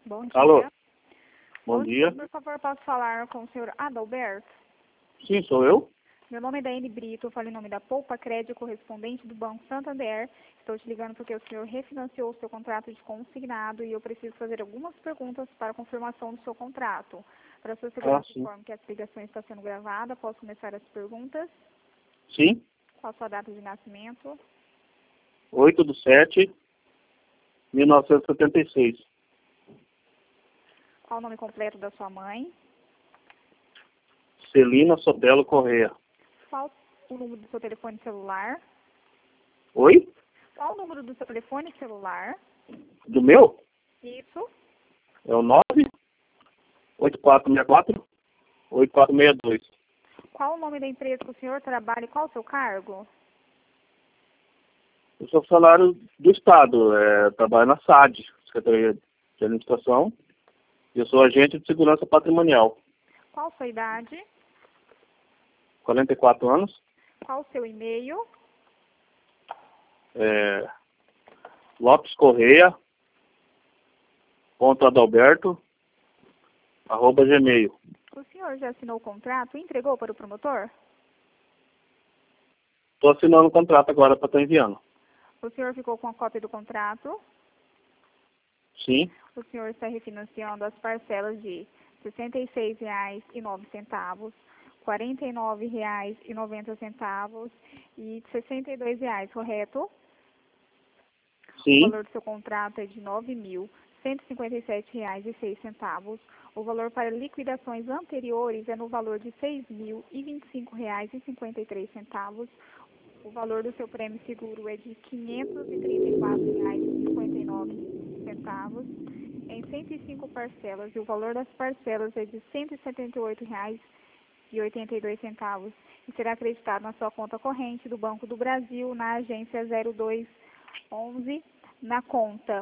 Bom dia. Alô? Bom Bom dia. Por favor, posso falar com o senhor Adalberto? Sim, sou eu. Meu nome é Daiane Brito, eu falo em nome da Poupa Crédito, correspondente do Banco Santander. Estou te ligando porque o senhor refinanciou o seu contrato de consignado e eu preciso fazer algumas perguntas para a confirmação do seu contrato. Para sua segurança, sim. informo que essa ligação está sendo gravada. Posso começar as perguntas? Sim. Qual a sua data de nascimento? 8/7/1976. Qual o nome completo da sua mãe? Celina Sotelo Correia. Qual o número do seu telefone celular? Oi? Qual o número do seu telefone celular? Do meu? Isso. É o 98464-8462. Qual o nome da empresa que o senhor trabalha e qual o seu cargo? Eu sou funcionário do Estado, trabalho na SAD, Secretaria de Administração, e eu sou agente de segurança patrimonial. Qual sua idade? 44 anos. Qual o seu e-mail? Lopes Correia, .adalberto@gmail. O senhor já assinou o contrato e entregou para o promotor? Estou assinando o contrato agora para estar enviando. O senhor ficou com a cópia do contrato? Sim. O senhor está refinanciando as parcelas de R$ 66,09, R$ 49,90 e R$ 62,00, correto? Sim. O valor do seu contrato é de R$ 9.157,06. O valor para liquidações anteriores é no valor de R$ 6.025,53. O valor do seu prêmio seguro é de R$ 534,59 em 105 parcelas. E o valor das parcelas é de R$ 178,82 e será acreditado na sua conta corrente do Banco do Brasil, na agência 0211, na conta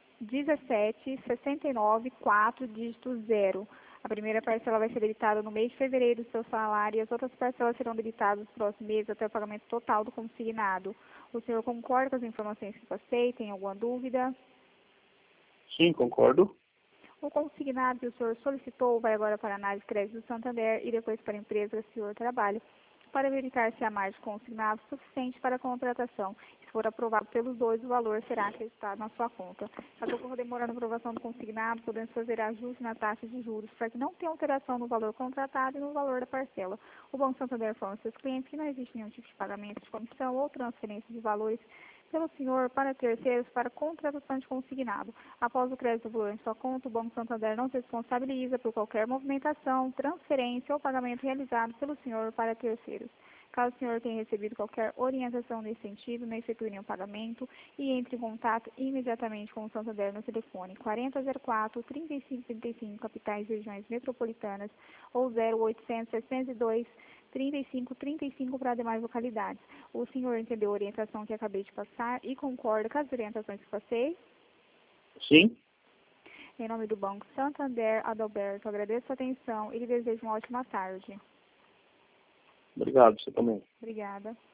17694, dígito 0. A primeira parcela vai ser debitada no mês de fevereiro do seu salário e as outras parcelas serão debitadas nos próximos meses até o pagamento total do consignado. O senhor concorda com as informações que passei? Tem alguma dúvida? Sim, concordo. O consignado que o senhor solicitou vai agora para a análise de crédito do Santander e depois para a empresa que o senhor trabalha, para verificar se há margem consignado suficiente para a contratação. Se for aprovado pelos dois, o valor será acreditado na sua conta. Caso ocorra demora na aprovação do consignado, podemos fazer ajuste na taxa de juros para que não tenha alteração no valor contratado e no valor da parcela. O Banco Santander informa aos seus clientes que não existe nenhum tipo de pagamento de comissão ou transferência de valores pelo senhor para terceiros para contratação de consignado. Após o crédito do valor em sua conta, o Banco Santander não se responsabiliza por qualquer movimentação, transferência ou pagamento realizado pelo senhor para terceiros. Caso o senhor tenha recebido qualquer orientação nesse sentido, não efetue nenhum pagamento e entre em contato imediatamente com o Santander no telefone 4004-3535, capitais e regiões metropolitanas, ou 0800-602 3535 para demais localidades. O senhor entendeu a orientação que acabei de passar e concorda com as orientações que passei? Sim. Em nome do Banco Santander, Adalberto, agradeço a atenção e lhe desejo uma ótima tarde. Obrigado, você também. Obrigada.